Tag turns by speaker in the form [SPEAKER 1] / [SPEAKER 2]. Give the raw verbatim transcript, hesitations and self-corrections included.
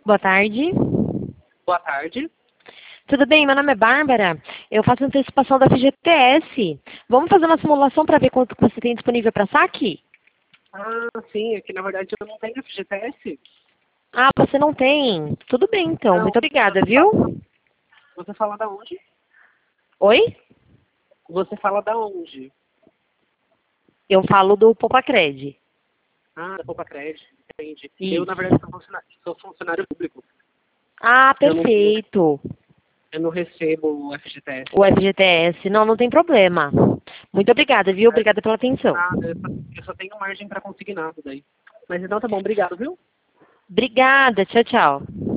[SPEAKER 1] Boa tarde.
[SPEAKER 2] Boa tarde.
[SPEAKER 1] Tudo bem? Meu nome é Bárbara. Eu faço antecipação da F G T S. Vamos fazer uma simulação para ver quanto que você tem disponível para saque?
[SPEAKER 2] Ah, sim, é que na verdade eu não tenho F G T S.
[SPEAKER 1] Ah, você não tem? Tudo bem, então.
[SPEAKER 2] Não,
[SPEAKER 1] Muito obrigada,
[SPEAKER 2] você
[SPEAKER 1] viu?
[SPEAKER 2] fala, você fala da onde?
[SPEAKER 1] Oi?
[SPEAKER 2] Você fala da onde?
[SPEAKER 1] Eu falo do Popacred.
[SPEAKER 2] Ah, da Poupa Crédito, entendi. Eu,
[SPEAKER 1] Isso.
[SPEAKER 2] na verdade, sou funcionário, sou funcionário público.
[SPEAKER 1] Ah,
[SPEAKER 2] Eu não,
[SPEAKER 1] perfeito.
[SPEAKER 2] eu não recebo o F G T S.
[SPEAKER 1] O F G T S. Não, não tem problema. Muito obrigada, viu?
[SPEAKER 2] É,
[SPEAKER 1] Obrigada pela atenção.
[SPEAKER 2] nada, eu só, eu só tenho margem para conseguir nada daí. Mas então tá bom, obrigado, viu?
[SPEAKER 1] Obrigada. Tchau, tchau.